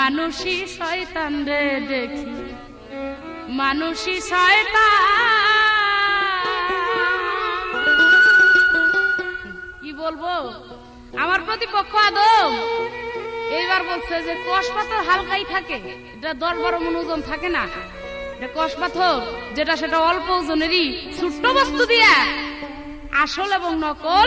মানুষই শয়তান রে দেখি মানুষই শয়তান। কি বলবো, আমার প্রতিপক্ষ আদম এইবার বলছে যে কষ পাথর হালকাই থাকে, এটা 10-12 মণ ওজন থাকে না, এটা কষ পাথর যেটা সেটা অল্প ওজনেরই ছোট্ট বস্তু দিয়া আসল এবং নকল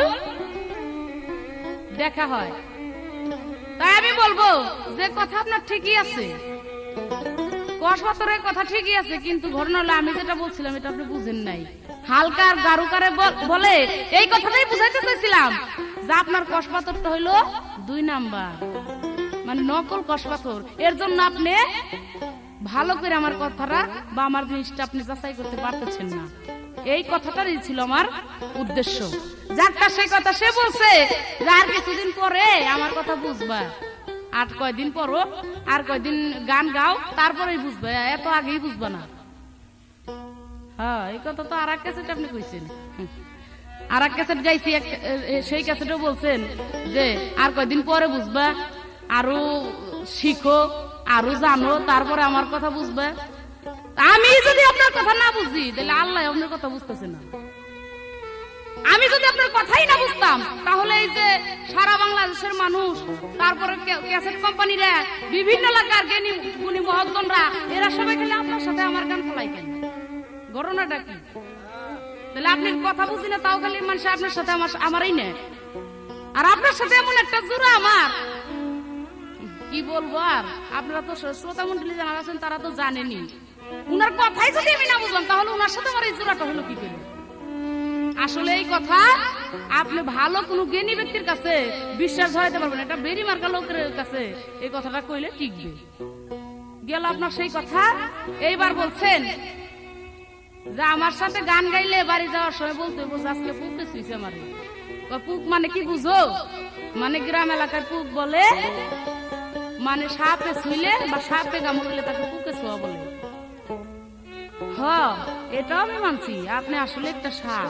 দেখা হয়। তাই আমি বলবো যে কথা আপনার ঠিকই আছে, কষ পাথরের কথা ঠিকই আছে, কিন্তু ঘটনা হলো আমি যেটা বলছিলাম এটা আপনি বুঝেন নাই। হালকা আর গারুকারে বলে এই কথাটাই বুঝাইতে চাইছিলাম যে আপনার কষ পাথরটা হইলো 2 নাম্বার, মানে নকল কষ পাথর। এর জন্য আপনি ভালো করে আমার কথাটা বা আমার জিনিসটা আপনি যাচাই করতে পারতেছেন না। এই কথাটাই ছিল আমার উদ্দেশ্য। যারটা সেই কথা সে বলছে যে আর কিছুদিন পরে আমার কথা বুঝবা, আর কয়দিন পরও আর কয়দিন গান গাও তারপরেই বুঝবে, এত আগেই বুঝবা না। হ্যাঁ, এই কথা তো আর এক ক্যাসেট আপনি কইছেন, আর এক ক্যাসেট গাইছি, সেই ক্যাসেটও বলছেন যে আর কয়দিন পরে বুঝবা, আরো শিখো, আরো জানো, তারপরে আমার কথা বুঝবে। আমি যদি আপনার কথা না বুঝি তাহলে আল্লাহ আপনার কথা বুঝতেছে না। আমি যদি আপনার কথাই না বুঝতাম তাহলে এই যে সারা বাংলাদেশের মানুষ, তারপরে ক্যাসেট কোম্পানিরা, বিভিন্ন এলাকার জ্ঞানী গুণী মহৎগণরা, এরা সবাই খেলে আপনার সাথে আমার গান ফলাই কেন? ঘটনাটা কি? তাহলে আপনি কথা বুঝি না, তাও খালি মানুষ আপনার সাথে আমারই নেয়, আর আপনার সাথে এমন একটা জোড়া আমার, কি বলবো। আর আপনারা তো শ্রোতা মন্ডলী যারা আছেন তারা তো জানেনি, উনার কথাই যদি আমি না বুঝলাম তাহলে উনার সাথে আমার এই জোড়াটা হলো কি করে? আসলে এই কথা আপনি ভালো কোনো জ্ঞানী ব্যক্তির কাছে বিশ্বাস হইতে পারবেন, এটা বেরি মার্কা লোকের কাছে এই কথাটা কইলে টিকবে। গেল আপনার সেই কথা। এইবার বলছেন যে আমার সাথে গান গাইলে বাড়ি যাওয়ার সময় বলতে বলছে আজকে পুকে শুইছে আমার। পুক মানে কি বুঝো? মানে গ্রাম এলাকায় পুক বলে মানে সাপে শুইলে বা সাপে কামড়লে তাকে পুকে শোয়া বলে। হ্যাঁ, এটাও আমি মানছি, আপনি আসলে একটা সাপ,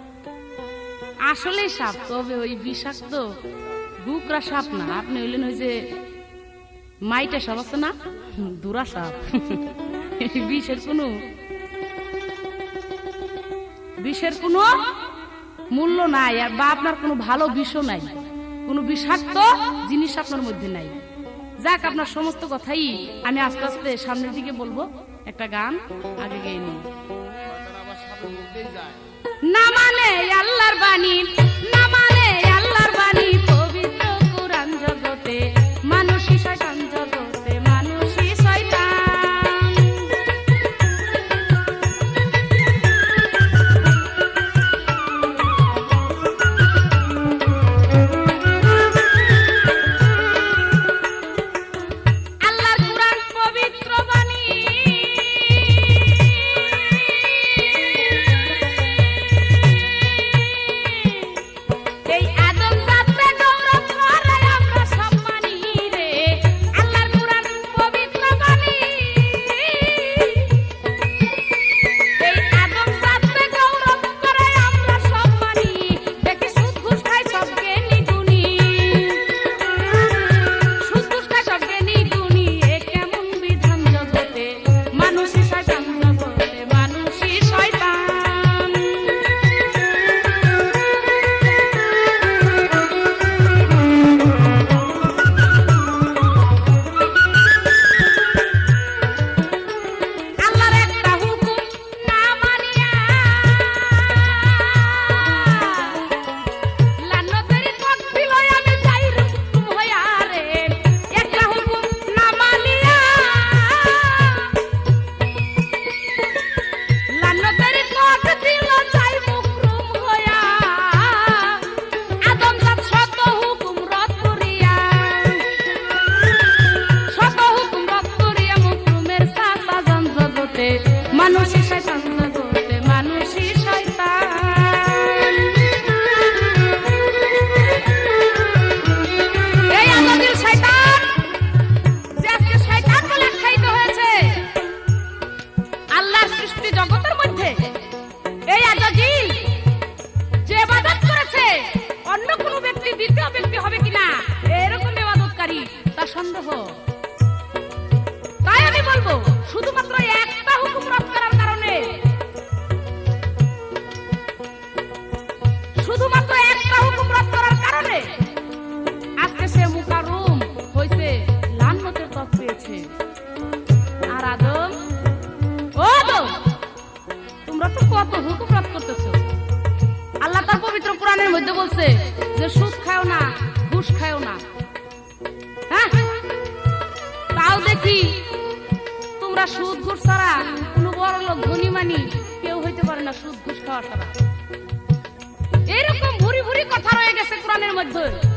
আসলেই সাপ, তবে ওই বিষাক্ত গুকরা সাপ না, আপনি হইলেন ওই যে মাইটা সাপ আছে না, দুরা সাপ। বিষের কোনো মূল্য নাই, আর বা আপনার কোনো ভালো বিষও নাই, কোনো বিষাক্ত জিনিস আপনার মধ্যে নাই। যাক, আপনার সমস্ত কথাই আমি আস্তে আস্তে সামনের দিকে বলবো। একটা গান আগে গেয়ে নিই। না মানে আল্লাহর বাণী, না মানে আল্লাহর বাণী, পবিত্র কুরআন জগতে মানুষই শয়তান, জগতে মানুষই শয়তান। আল্লাহর কুরআন পবিত্র বাণী, কত হুকুম রদ করতেছো। আল্লাহ তার পবিত্র কোরআনের মধ্যে বলছে যে সুদ খাও না, ঘুষ খাও না। হ্যাঁ, তাও দেখি তোমরা সুদ ঘুষ ছাড়া কোনো বড় লোক ধনী মানি কেউ হইতে পারে না সুদ ঘুষ খাওয়া ছাড়া। এরকম ভুরি ভুরি কথা রয়ে গেছে কোরআনের মধ্যে।